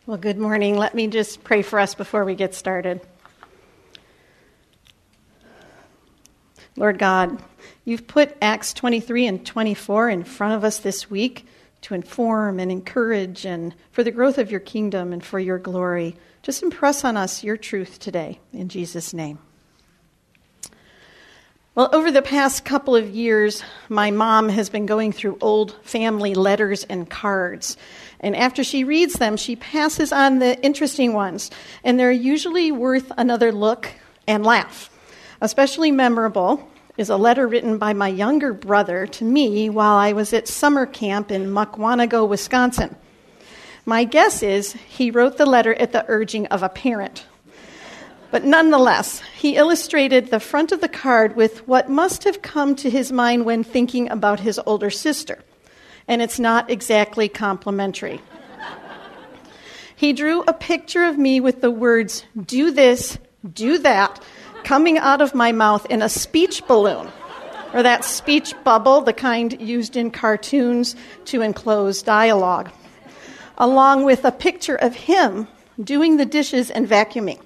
Well, good morning. Let me just pray for us before we get started. Lord God, you've put Acts 23 and 24 in front of us this week to inform and encourage and for the growth of your kingdom and for your glory. Just impress on us your truth today, in Jesus' name. Well, over the past couple of years, my mom has been going through old family letters and cards. And after she reads them, she passes on the interesting ones. And they're usually worth another look and laugh. Especially memorable is a letter written by my younger brother to me while I was at summer camp in Mukwonago, Wisconsin. My guess is he wrote the letter at the urging of a parent. But nonetheless, he illustrated the front of the card with what must have come to his mind when thinking about his older sister. And it's not exactly complimentary. He drew a picture of me with the words, "Do this, do that," coming out of my mouth in a speech balloon, or that speech bubble, the kind used in cartoons to enclose dialogue, along with a picture of him doing the dishes and vacuuming.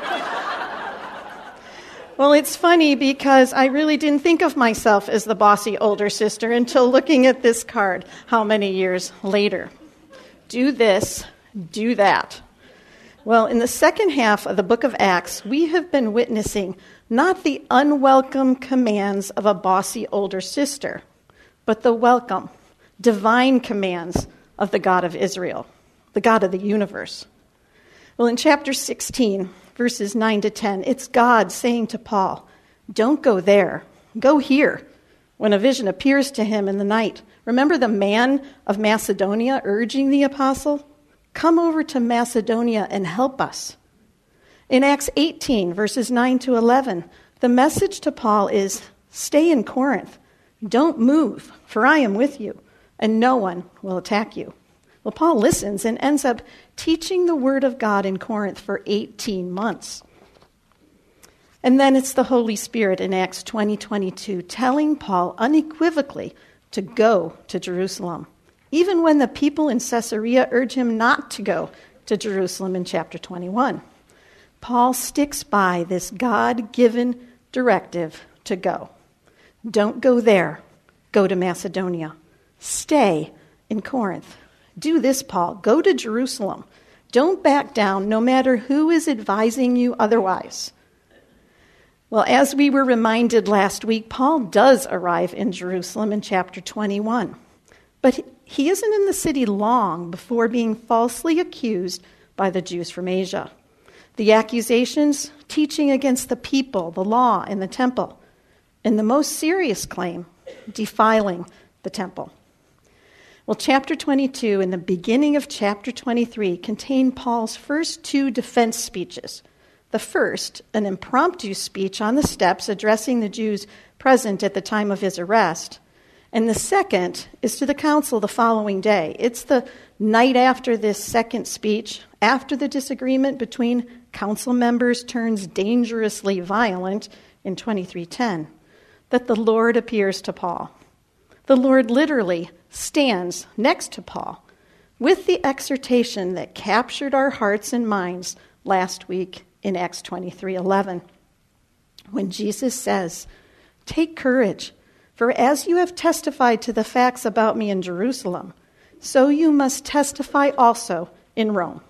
Well, it's funny because I really didn't think of myself as the bossy older sister until looking at this card how many years later. Do this, do that. Well, in the second half of the book of Acts, we have been witnessing not the unwelcome commands of a bossy older sister, but the welcome, divine commands of the God of Israel, the God of the universe. Well, in chapter 16, verses 9 to 10, it's God saying to Paul, "Don't go there, go here." When a vision appears to him in the night, remember the man of Macedonia urging the apostle? Come over to Macedonia and help us. In Acts 18, verses 9 to 11, the message to Paul is, stay in Corinth. Don't move, for I am with you, and no one will attack you. Well, Paul listens and ends up teaching the word of God in Corinth for 18 months. And then it's the Holy Spirit in Acts 20:22 telling Paul unequivocally to go to Jerusalem, even when the people in Caesarea urge him not to go to Jerusalem in chapter 21. Paul sticks by this God-given directive to go. Don't go there. Go to Macedonia. Stay in Corinth. Do this, Paul. Go to Jerusalem. Don't back down, no matter who is advising you otherwise. Well, as we were reminded last week, Paul does arrive in Jerusalem in chapter 21. But he isn't in the city long before being falsely accused by the Jews from Asia. The accusations, teaching against the people, the law, and the temple. And the most serious claim, defiling the temple. Well, chapter 22 and the beginning of chapter 23 contain Paul's first two defense speeches. The first, an impromptu speech on the steps addressing the Jews present at the time of his arrest. And the second is to the council the following day. It's the night after this second speech, after the disagreement between council members turns dangerously violent in 23:10, that the Lord appears to Paul. The Lord literally stands next to Paul with the exhortation that captured our hearts and minds last week in Acts 23:11, when Jesus says, "Take courage, for as you have testified to the facts about me in Jerusalem, so you must testify also in Rome."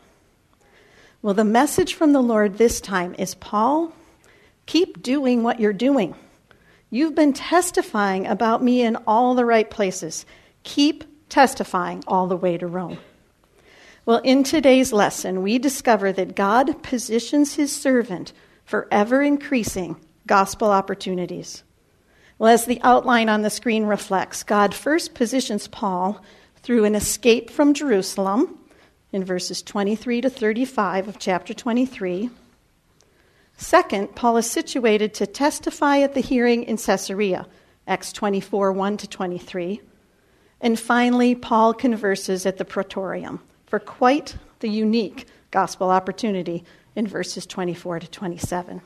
Well, the message from the Lord this time is, Paul, keep doing what you're doing. You've been testifying about me in all the right places. Keep testifying all the way to Rome. Well, in today's lesson, we discover that God positions his servant for ever-increasing gospel opportunities. Well, as the outline on the screen reflects, God first positions Paul through an escape from Jerusalem in verses 23 to 35 of chapter 23. Second, Paul is situated to testify at the hearing in Caesarea, Acts 24, 1 to 23. And finally, Paul converses at the Praetorium for quite the unique gospel opportunity in verses 24 to 27.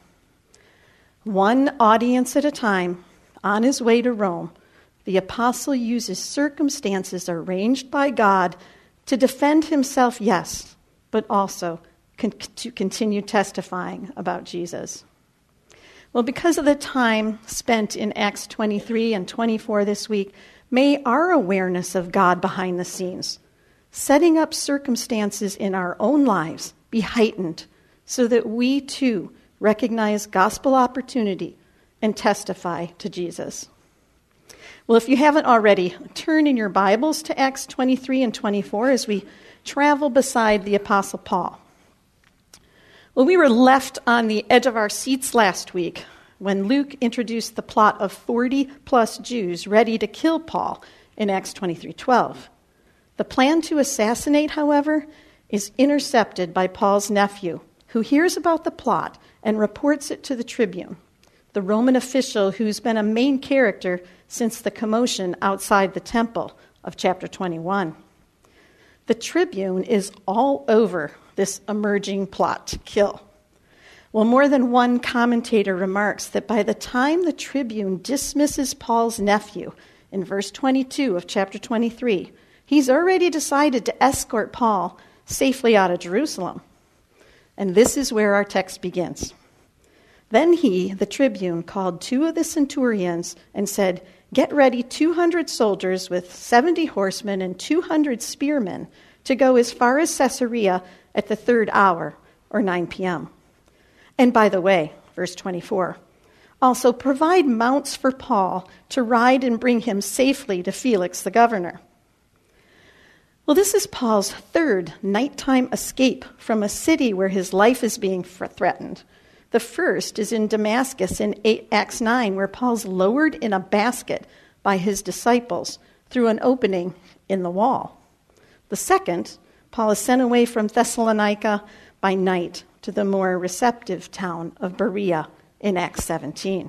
One audience at a time, on his way to Rome, the apostle uses circumstances arranged by God to defend himself, yes, but also to continue testifying about Jesus. Well, because of the time spent in Acts 23 and 24 this week, may our awareness of God behind the scenes, setting up circumstances in our own lives, be heightened so that we too recognize gospel opportunity and testify to Jesus. Well, if you haven't already, turn in your Bibles to Acts 23 and 24 as we travel beside the Apostle Paul. Well, we were left on the edge of our seats last week when Luke introduced the plot of 40-plus Jews ready to kill Paul in Acts 23:12. The plan to assassinate, however, is intercepted by Paul's nephew, who hears about the plot and reports it to the tribune, the Roman official who's been a main character since the commotion outside the temple of chapter 21. The tribune is all over this emerging plot to kill. Well, more than one commentator remarks that by the time the tribune dismisses Paul's nephew in verse 22 of chapter 23, he's already decided to escort Paul safely out of Jerusalem. And this is where our text begins. Then he, the tribune, called 2 of the centurions and said, "Get ready 200 soldiers with 70 horsemen and 200 spearmen to go as far as Caesarea at the 3rd hour, or 9 p.m. And by the way, verse 24, also provide mounts for Paul to ride and bring him safely to Felix the governor." Well, this is Paul's 3rd nighttime escape from a city where his life is being threatened. The first is in Damascus in Acts 9, where Paul's lowered in a basket by his disciples through an opening in the wall. The second, Paul is sent away from Thessalonica by night to the more receptive town of Berea in Acts 17.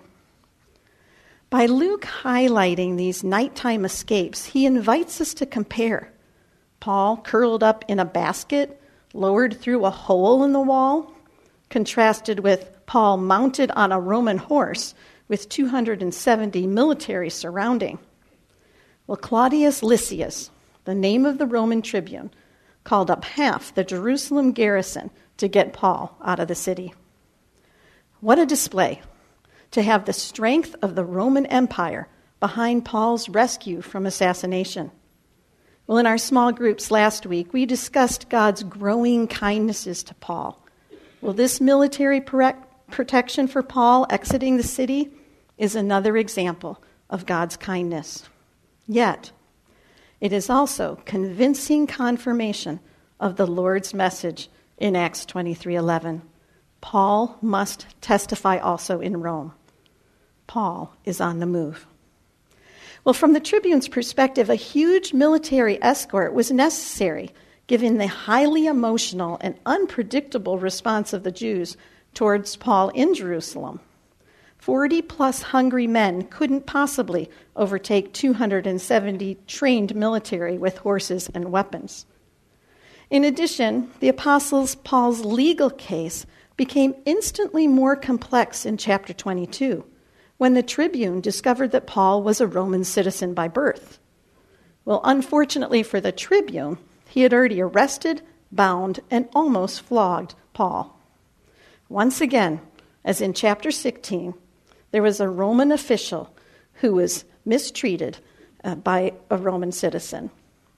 By Luke highlighting these nighttime escapes, he invites us to compare Paul curled up in a basket, lowered through a hole in the wall, contrasted with Paul mounted on a Roman horse with 270 military surrounding. Well, Claudius Lysias, the name of the Roman tribune, called up half the Jerusalem garrison to get Paul out of the city. What a display to have the strength of the Roman Empire behind Paul's rescue from assassination. Well, in our small groups last week, we discussed God's growing kindnesses to Paul. Well, this military protection for Paul exiting the city is another example of God's kindness. Yet, it is also convincing confirmation of the Lord's message in Acts 23:11. Paul must testify also in Rome. Paul is on the move. Well, from the tribune's perspective, a huge military escort was necessary, given the highly emotional and unpredictable response of the Jews towards Paul in Jerusalem. 40-plus hungry men couldn't possibly overtake 270 trained military with horses and weapons. In addition, the Apostle Paul's legal case became instantly more complex in chapter 22, when the tribune discovered that Paul was a Roman citizen by birth. Well, unfortunately for the tribune, he had already arrested, bound, and almost flogged Paul. Once again, as in chapter 16, there was a Roman official who was mistreated by a Roman citizen.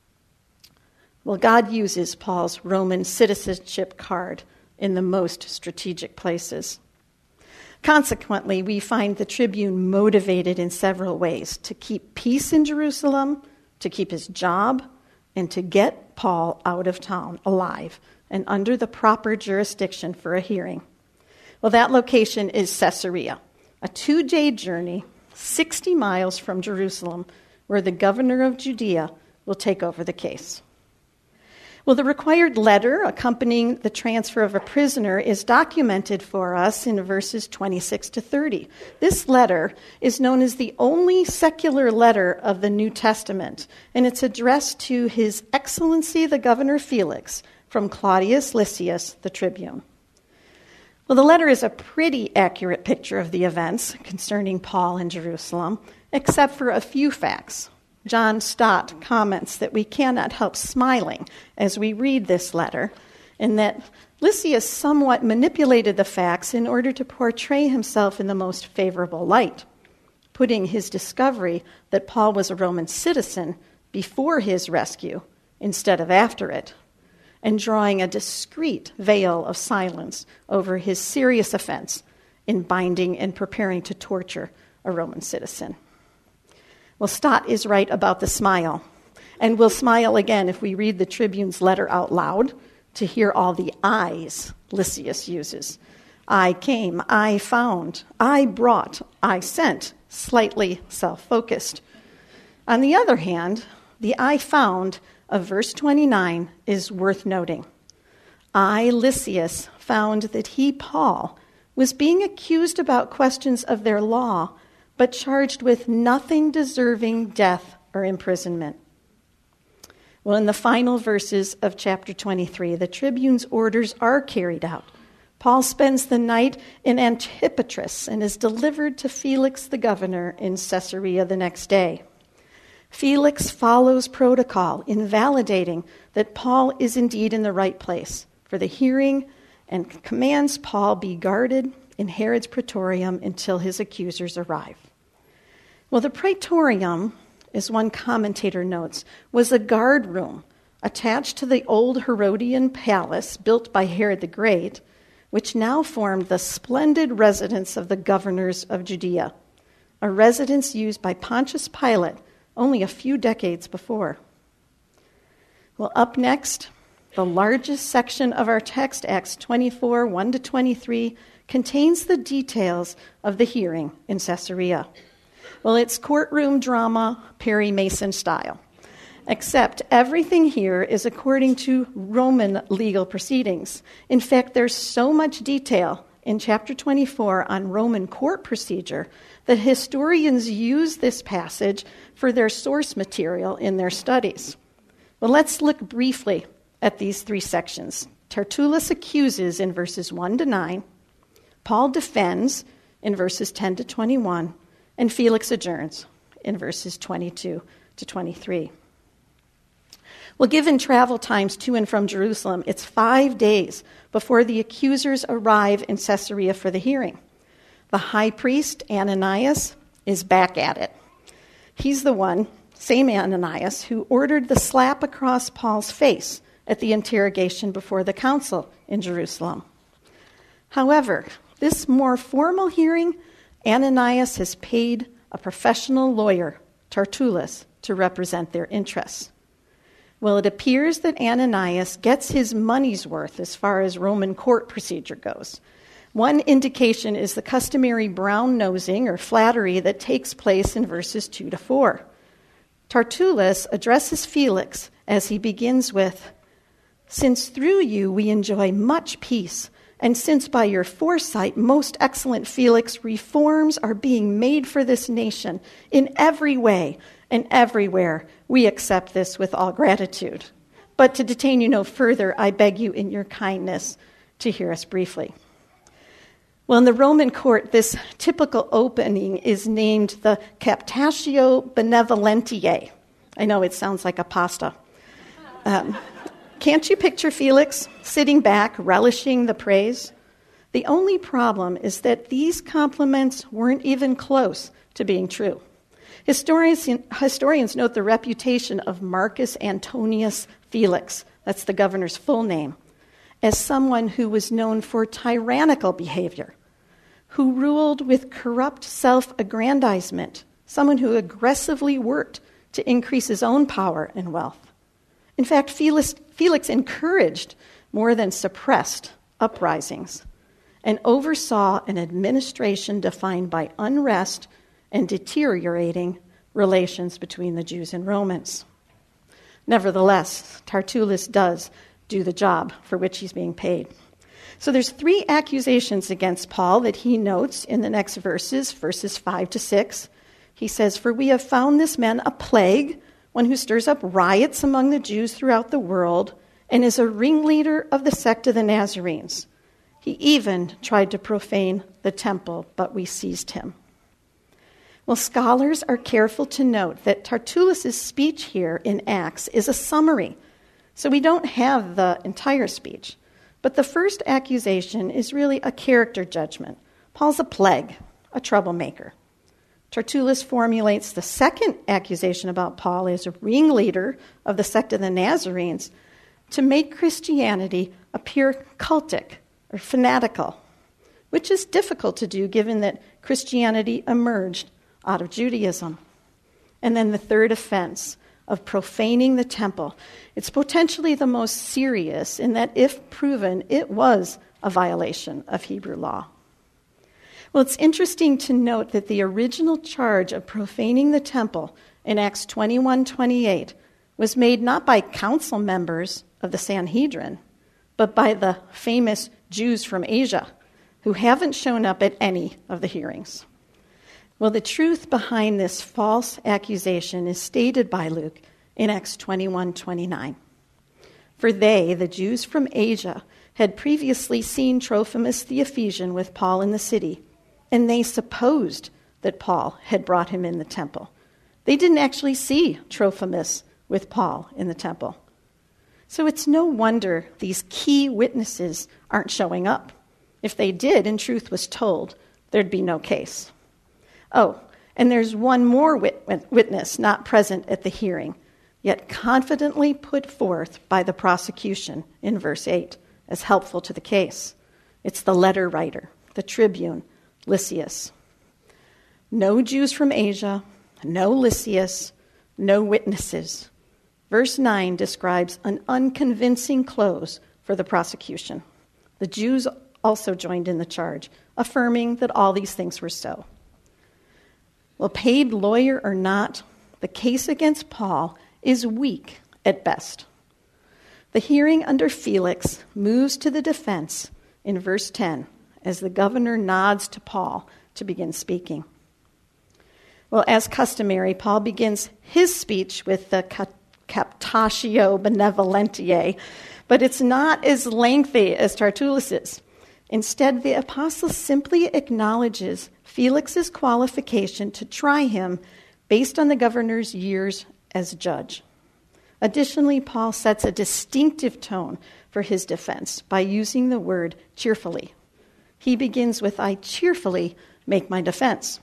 Well, God uses Paul's Roman citizenship card in the most strategic places. Consequently, we find the tribune motivated in several ways to keep peace in Jerusalem, to keep his job, and to get Paul out of town alive and under the proper jurisdiction for a hearing. Well, that location is Caesarea, a 2-day journey, 60 miles from Jerusalem, where the governor of Judea will take over the case. Well, the required letter accompanying the transfer of a prisoner is documented for us in verses 26 to 30. This letter is known as the only secular letter of the New Testament, and it's addressed to His Excellency the Governor Felix from Claudius Lysias, the tribune. Well, the letter is a pretty accurate picture of the events concerning Paul in Jerusalem, except for a few facts. John Stott comments that we cannot help smiling as we read this letter, and that Lysias somewhat manipulated the facts in order to portray himself in the most favorable light, putting his discovery that Paul was a Roman citizen before his rescue instead of after it, and drawing a discreet veil of silence over his serious offense in binding and preparing to torture a Roman citizen. Well, Stott is right about the smile, and we'll smile again if we read the Tribune's letter out loud to hear all the I's Lysias uses. I came, I found, I brought, I sent, slightly self-focused. On the other hand, the I found of verse 29 is worth noting. I, Lysias, found that he, Paul, was being accused about questions of their law, but charged with nothing deserving death or imprisonment. Well, in the final verses of chapter 23, the Tribune's orders are carried out. Paul spends the night in Antipatris and is delivered to Felix the governor in Caesarea the next day. Felix follows protocol in validating that Paul is indeed in the right place for the hearing and commands Paul be guarded in Herod's praetorium until his accusers arrive. Well, the praetorium, as one commentator notes, was a guard room attached to the old Herodian palace built by Herod the Great, which now formed the splendid residence of the governors of Judea, a residence used by Pontius Pilate only a few decades before. Well, up next, the largest section of our text, Acts 24, 1-23, contains the details of the hearing in Caesarea. Well, it's courtroom drama, Perry Mason style, except everything here is according to Roman legal proceedings. In fact, there's so much detail in chapter 24 on Roman court procedure that historians use this passage for their source material in their studies. Well, let's look briefly at these three sections. Tertullus accuses in verses 1-9, Paul defends in verses 10-21, and Felix adjourns in verses 22-23. Well, given travel times to and from Jerusalem, it's 5 days before the accusers arrive in Caesarea for the hearing. The high priest, Ananias, is back at it. He's the one, same Ananias, who ordered the slap across Paul's face at the interrogation before the council in Jerusalem. However, this more formal hearing, Ananias has paid a professional lawyer, Tertullus, to represent their interests. Well, it appears that Ananias gets his money's worth as far as Roman court procedure goes. One indication is the customary brown-nosing or flattery that takes place in verses 2-4. Tertullus addresses Felix as he begins with, "Since through you we enjoy much peace, and since by your foresight, most excellent Felix, reforms are being made for this nation in every way and everywhere, we accept this with all gratitude. But to detain you no further, I beg you in your kindness to hear us briefly." Well, in the Roman court, this typical opening is named the Captatio Benevolentiae. I know it sounds like a pasta. Can't you picture Felix sitting back, relishing the praise? The only problem is that these compliments weren't even close to being true. Historians note the reputation of Marcus Antonius Felix, that's the governor's full name, as someone who was known for tyrannical behavior, who ruled with corrupt self-aggrandizement, someone who aggressively worked to increase his own power and wealth. In fact, Felix encouraged more than suppressed uprisings and oversaw an administration defined by unrest and deteriorating relations between the Jews and Romans. Nevertheless, Tertullus does do the job for which he's being paid. So there's 3 accusations against Paul that he notes in the next verses 5-6. He says, "For we have found this man a plague, one who stirs up riots among the Jews throughout the world, and is a ringleader of the sect of the Nazarenes. He even tried to profane the temple, but we seized him." Well, scholars are careful to note that Tertullus' speech here in Acts is a summary, so we don't have the entire speech. But the first accusation is really a character judgment. Paul's a plague, a troublemaker. Tertullus formulates the second accusation about Paul as a ringleader of the sect of the Nazarenes to make Christianity appear cultic or fanatical, which is difficult to do given that Christianity emerged out of Judaism. And then the third offense of profaning the temple. It's potentially the most serious in that, if proven, it was a violation of Hebrew law. Well, it's interesting to note that the original charge of profaning the temple in Acts 21:28 was made not by council members of the Sanhedrin, but by the famous Jews from Asia who haven't shown up at any of the hearings. Well, the truth behind this false accusation is stated by Luke in Acts 21:29. For they, the Jews from Asia, had previously seen Trophimus the Ephesian with Paul in the city, and they supposed that Paul had brought him in the temple. They didn't actually see Trophimus with Paul in the temple. So it's no wonder these key witnesses aren't showing up. If they did and truth was told, there'd be no case. Oh, and there's one more witness not present at the hearing, yet confidently put forth by the prosecution in verse 8 as helpful to the case. It's the letter writer, the tribune, Lysias. No Jews from Asia, no Lysias, no witnesses. Verse 9 describes an unconvincing close for the prosecution. The Jews also joined in the charge, affirming that all these things were so. Well, paid lawyer or not, the case against Paul is weak at best. The hearing under Felix moves to the defense in verse 10 as the governor nods to Paul to begin speaking. Well, as customary, Paul begins his speech with the captatio benevolentiae, but it's not as lengthy as Tertullus's. Instead, the apostle simply acknowledges Felix's qualification to try him based on the governor's years as judge. Additionally, Paul sets a distinctive tone for his defense by using the word cheerfully. He begins with, I cheerfully make my defense.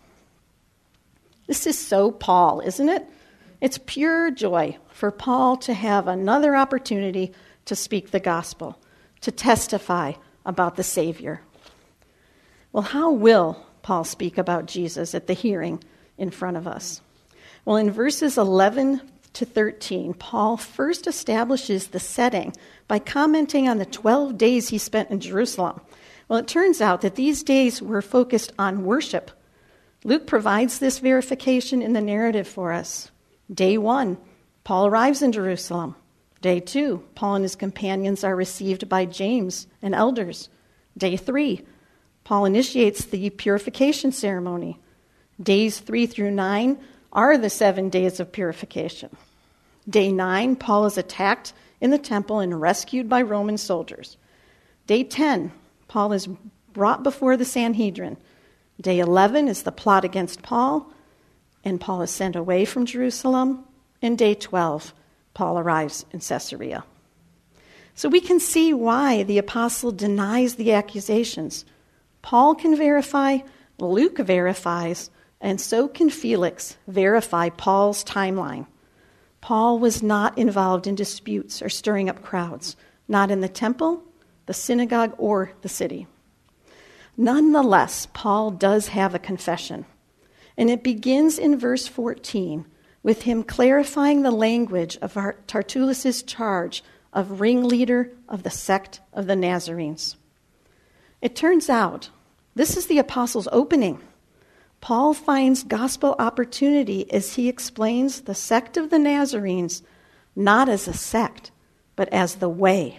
This is so Paul, isn't it? It's pure joy for Paul to have another opportunity to speak the gospel, to testify about the Savior. Well, how will Paul speak about Jesus at the hearing in front of us? Well, in verses 11 to 13, Paul first establishes the setting by commenting on the 12 days he spent in Jerusalem. Well, it turns out that these days were focused on worship. Luke provides this verification in the narrative for us. Day 1, Paul arrives in Jerusalem. Day 2, Paul and his companions are received by James and elders. Day 3, Paul initiates the purification ceremony. Days 3 through 9 are the 7 days of purification. Day 9, Paul is attacked in the temple and rescued by Roman soldiers. Day 10, Paul is brought before the Sanhedrin. Day 11 is the plot against Paul, and Paul is sent away from Jerusalem. And day 12, Paul arrives in Caesarea. So we can see why the apostle denies the accusations. Paul can verify, Luke verifies, and so can Felix verify Paul's timeline. Paul was not involved in disputes or stirring up crowds, not in the temple, the synagogue, or the city. Nonetheless, Paul does have a confession, and it begins in verse 14 with him clarifying the language of Tertullus's charge of ringleader of the sect of the Nazarenes. It turns out this is the apostle's opening. Paul finds gospel opportunity as he explains the sect of the Nazarenes not as a sect, but as the way.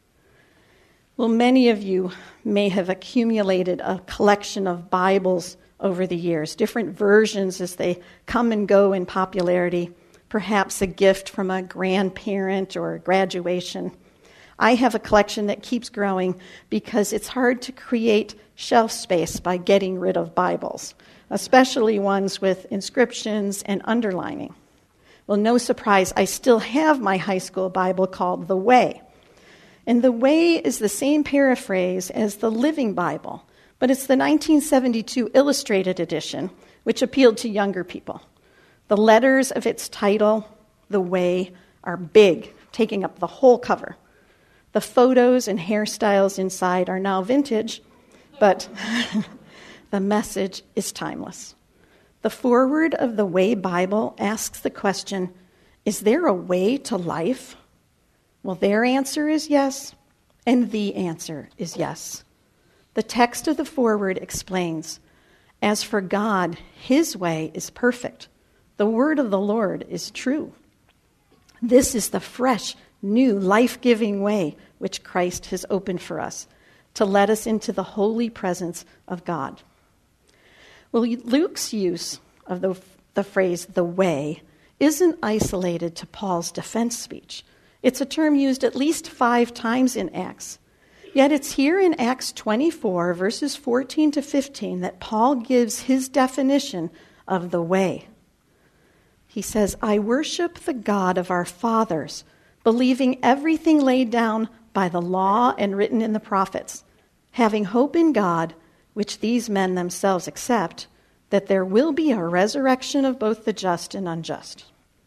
Well, many of you may have accumulated a collection of Bibles over the years, different versions as they come and go in popularity, perhaps a gift from a grandparent or a graduation. I have a collection that keeps growing because it's hard to create shelf space by getting rid of Bibles, especially ones with inscriptions and underlining. Well, no surprise, I still have my high school Bible called The Way. And the Way is the same paraphrase as the Living Bible, but it's the 1972 Illustrated Edition, which appealed to younger people. The letters of its title, The Way, are big, taking up the whole cover. The photos and hairstyles inside are now vintage, but the message is timeless. The foreword of the Way Bible asks the question, is there a way to life? Well, their answer is yes, and the answer is yes. The text of the foreword explains, as for God, his way is perfect. The word of the Lord is true. This is the fresh, new, life-giving way which Christ has opened for us to let us into the holy presence of God. Well, Luke's use of the phrase, the way, isn't isolated to Paul's defense speech. It's a term used at least 5 times in Acts. Yet it's here in Acts 24, verses 14 to 15, that Paul gives his definition of the way. He says, I worship the God of our fathers, believing everything laid down by the law and written in the prophets, having hope in God, which these men themselves accept, that there will be a resurrection of both the just and unjust.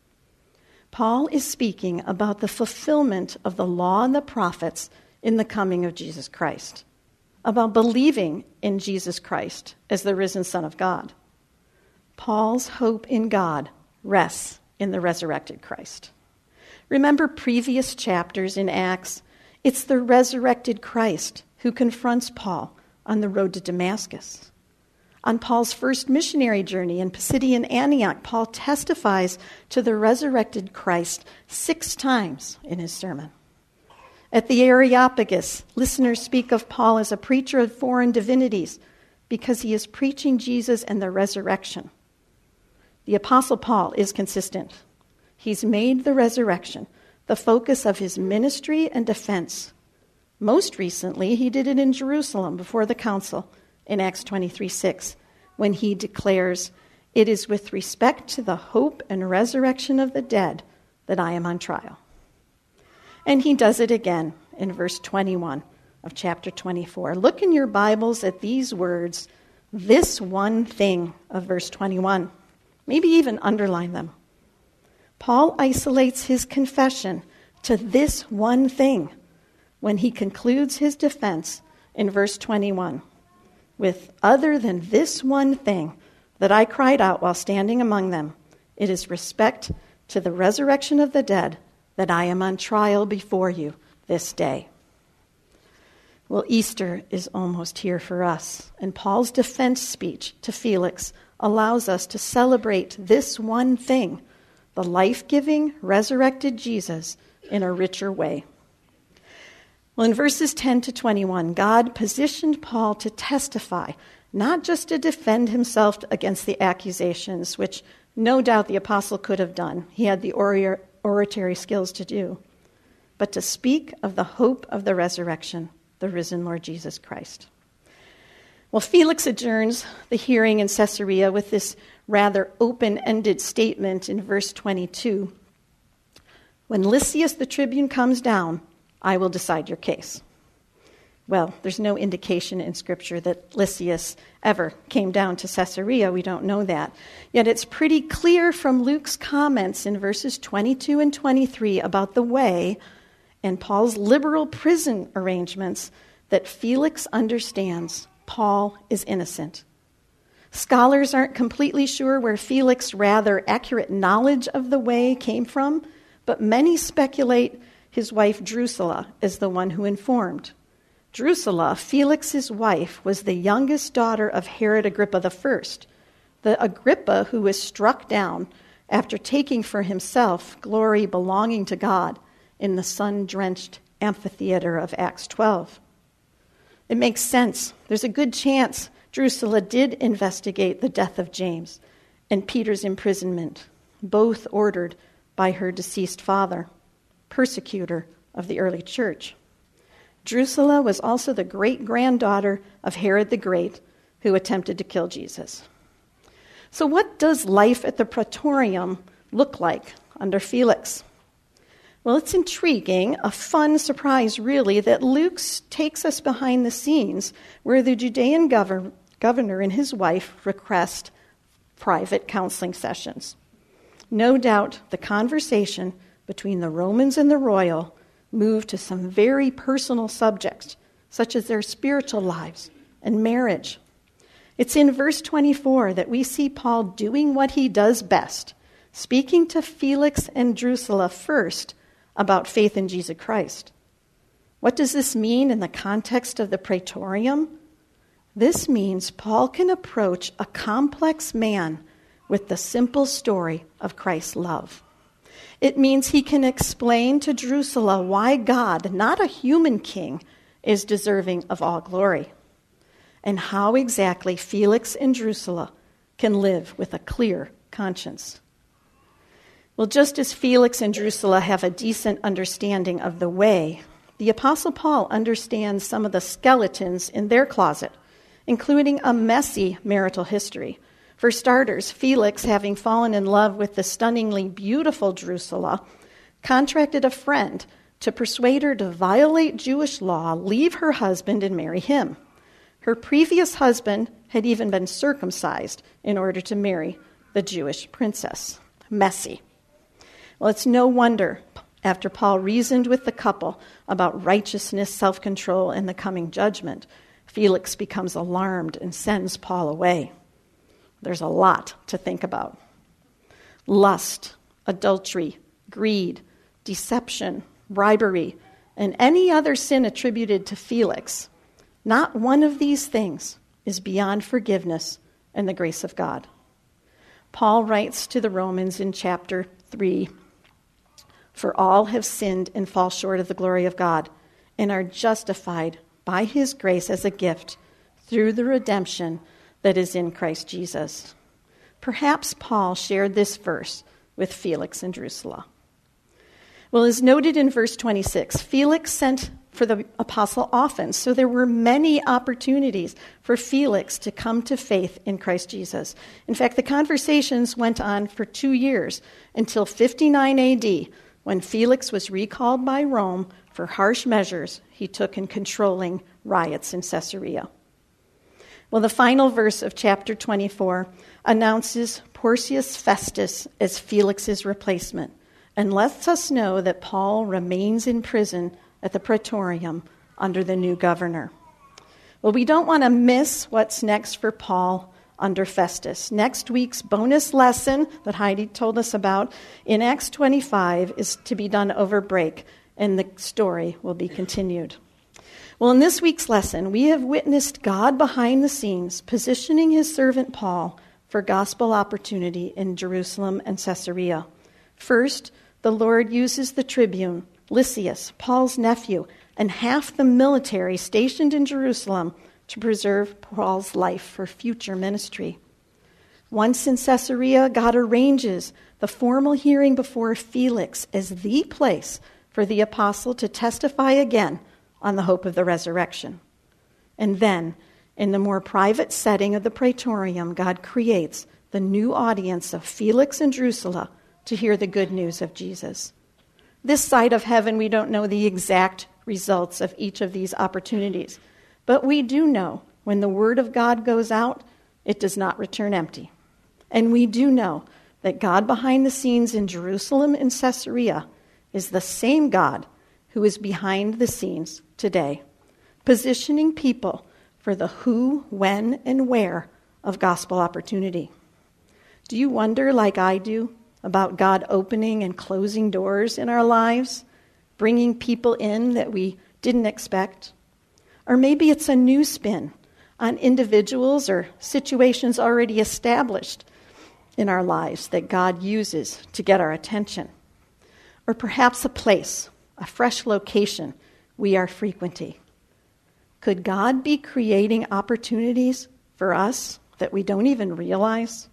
Paul is speaking about the fulfillment of the law and the prophets in the coming of Jesus Christ, about believing in Jesus Christ as the risen Son of God. Paul's hope in God rests in the resurrected Christ. Remember previous chapters in Acts? It's the resurrected Christ who confronts Paul on the road to Damascus. On Paul's first missionary journey in Pisidian Antioch, Paul testifies to the resurrected Christ 6 times in his sermon. At the Areopagus, listeners speak of Paul as a preacher of foreign divinities because he is preaching Jesus and the resurrection. The Apostle Paul is consistent. He's made the resurrection the focus of his ministry and defense. Most recently, he did it in Jerusalem before the council in Acts 23:6, when he declares, it is with respect to the hope and resurrection of the dead that I am on trial. And he does it again in verse 21 of chapter 24. Look in your Bibles at these words, this one thing of verse 21. Maybe even underline them. Paul isolates his confession to this one thing when he concludes his defense in verse 21 with, other than this one thing that I cried out while standing among them, it is respect to the resurrection of the dead that I am on trial before you this day. Well, Easter is almost here for us, and Paul's defense speech to Felix allows us to celebrate this one thing, the life-giving, resurrected Jesus, in a richer way. Well, in verses 10 to 21, God positioned Paul to testify, not just to defend himself against the accusations, which no doubt the apostle could have done. He had the oratory skills to do, but to speak of the hope of the resurrection, the risen Lord Jesus Christ. Well, Felix adjourns the hearing in Caesarea with this rather open-ended statement in verse 22. When Lysias the tribune comes down, I will decide your case. Well, there's no indication in Scripture that Lysias ever came down to Caesarea. We don't know that. Yet it's pretty clear from Luke's comments in verses 22 and 23 about the way and Paul's liberal prison arrangements that Felix understands Paul is innocent. Scholars aren't completely sure where Felix's rather accurate knowledge of the way came from, but many speculate his wife Drusilla is the one who informed. Drusilla, Felix's wife, was the youngest daughter of Herod Agrippa I, the Agrippa who was struck down after taking for himself glory belonging to God in the sun-drenched amphitheater of Acts 12. It makes sense. There's a good chance Drusilla did investigate the death of James and Peter's imprisonment, both ordered by her deceased father, persecutor of the early church. Drusilla was also the great-granddaughter of Herod the Great, who attempted to kill Jesus. So what does life at the Praetorium look like under Felix? Well, it's intriguing, a fun surprise, really, that Luke takes us behind the scenes where the Judean governor and his wife request private counseling sessions. No doubt the conversation between the Romans and the royal moved to some very personal subjects, such as their spiritual lives and marriage. It's in verse 24 that we see Paul doing what he does best, speaking to Felix and Drusilla first about faith in Jesus Christ. What does this mean in the context of the praetorium? This means Paul can approach a complex man with the simple story of Christ's love. It means he can explain to Drusilla why God, not a human king, is deserving of all glory, and how exactly Felix and Drusilla can live with a clear conscience. Well, just as Felix and Drusilla have a decent understanding of the way, the Apostle Paul understands some of the skeletons in their closet, including a messy marital history. For starters, Felix, having fallen in love with the stunningly beautiful Drusilla, contracted a friend to persuade her to violate Jewish law, leave her husband, and marry him. Her previous husband had even been circumcised in order to marry the Jewish princess. Messy. Well, it's no wonder, after Paul reasoned with the couple about righteousness, self-control, and the coming judgment, Felix becomes alarmed and sends Paul away. There's a lot to think about. Lust, adultery, greed, deception, bribery, and any other sin attributed to Felix. Not one of these things is beyond forgiveness and the grace of God. Paul writes to the Romans in chapter 3, "For all have sinned and fall short of the glory of God, and are justified by his grace as a gift through the redemption that is in Christ Jesus." Perhaps Paul shared this verse with Felix and Drusilla. Well, as noted in verse 26, Felix sent for the apostle often, so there were many opportunities for Felix to come to faith in Christ Jesus. In fact, the conversations went on for 2 years, until 59 AD, when Felix was recalled by Rome for harsh measures he took in controlling riots in Caesarea. Well, the final verse of chapter 24 announces Porcius Festus as Felix's replacement and lets us know that Paul remains in prison at the praetorium under the new governor. Well, we don't want to miss what's next for Paul under Festus. Next week's bonus lesson that Heidi told us about in Acts 25 is to be done over break, and the story will be continued. Well, in this week's lesson, we have witnessed God behind the scenes positioning his servant Paul for gospel opportunity in Jerusalem and Caesarea. First, the Lord uses the tribune, Lysias, Paul's nephew, and half the military stationed in Jerusalem to preserve Paul's life for future ministry. Once in Caesarea, God arranges the formal hearing before Felix as the place for the apostle to testify again on the hope of the resurrection. And then, in the more private setting of the praetorium, God creates the new audience of Felix and Drusilla to hear the good news of Jesus. This side of heaven, we don't know the exact results of each of these opportunities, but we do know when the word of God goes out, it does not return empty. And we do know that God behind the scenes in Jerusalem and Caesarea is the same God who is behind the scenes today, positioning people for the who, when, and where of gospel opportunity. Do you wonder, like I do, about God opening and closing doors in our lives, bringing people in that we didn't expect? Or maybe it's a new spin on individuals or situations already established in our lives that God uses to get our attention. Or perhaps a place, a fresh location we are frequenting. Could God be creating opportunities for us that we don't even realize?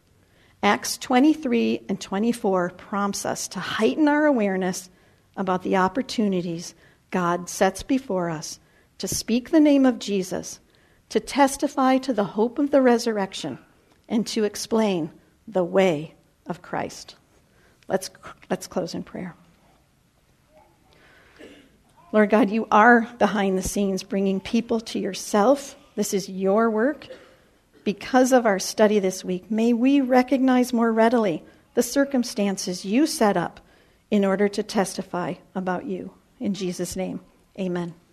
Acts 23 and 24 prompts us to heighten our awareness about the opportunities God sets before us to speak the name of Jesus, to testify to the hope of the resurrection, and to explain the way of Christ. Let's close in prayer. Lord God, you are behind the scenes bringing people to yourself. This is your work. Because of our study this week, may we recognize more readily the circumstances you set up in order to testify about you. In Jesus' name, amen.